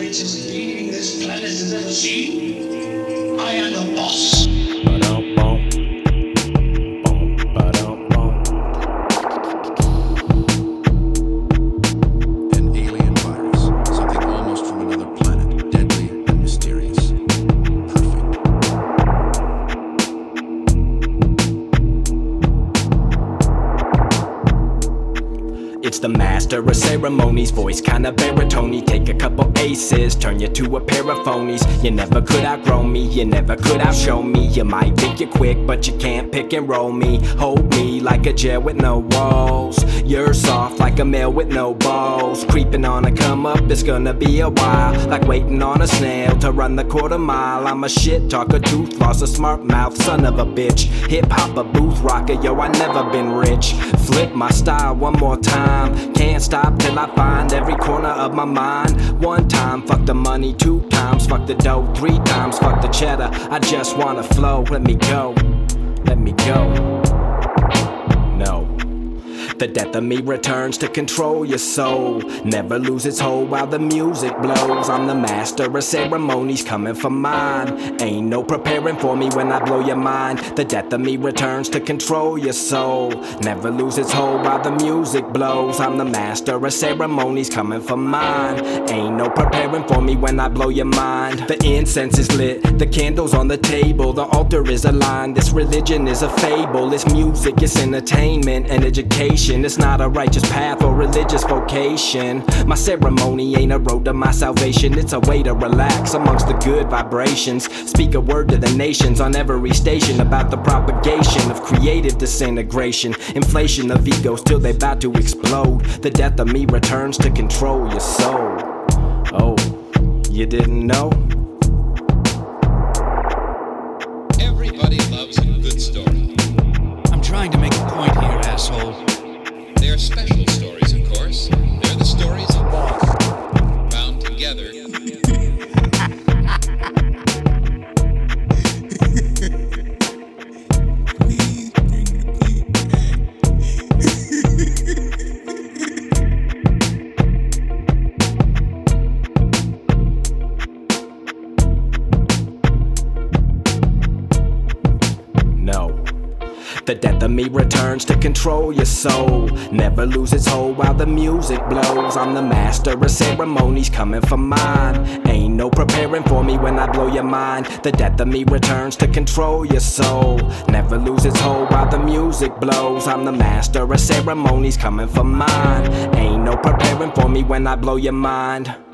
greatest being this planet has ever seen. I am the boss. An alien virus, something almost from another planet, deadly and mysterious. Perfect. It's the master of ceremonies, voice kinda baritone-y. Take a couple aces, turn you to a pair of phonies. You never could outgrow me, you never could outshow me. You might think you're quick, but you can't pick and roll me. Hold me like a jail with no walls. You're soft like a male with no balls. Creeping on a come up, it's gonna be a while. Like waiting on a snail to run the quarter mile. I'm a shit talker, tooth loss, a smart mouth, son of a bitch. Hip hop, a booth rocker, yo, I never been rich. Flip my style one more time. Can't stop till I find every corner of my mind. One time, fuck the money. 2 times, fuck the dough. 3 times, fuck the cheddar. I just wanna flow. Let me go. Let me go. No. The death of me returns to control your soul. Never lose its hold while the music blows. I'm the master of ceremonies coming for mine. Ain't no preparing for me when I blow your mind. The death of me returns to control your soul. Never lose its hold while the music blows. I'm the master of ceremonies coming for mine. Ain't no preparing for me when I blow your mind. The incense is lit, the candles on the table. The altar is aligned, this religion is a fable. It's music, it's entertainment and education. It's not a righteous path or religious vocation. My ceremony ain't a road to my salvation. It's a way to relax amongst the good vibrations. Speak a word to the nations on every station about the propagation of creative disintegration. Inflation of egos till they about to explode. The death of me returns to control your soul. Oh, you didn't know? Everybody loves a good story. I'm trying to make a point here, asshole. They're special stories, of course. They're the stories of boss bound together. No. The death of me returns to control your soul. Never lose its hold while the music blows. I'm the master of ceremonies coming for mine. Ain't no preparing for me when I blow your mind. The death of me returns to control your soul. Never lose its hold while the music blows. I'm the master of ceremonies coming for mine. Ain't no preparing for me when I blow your mind.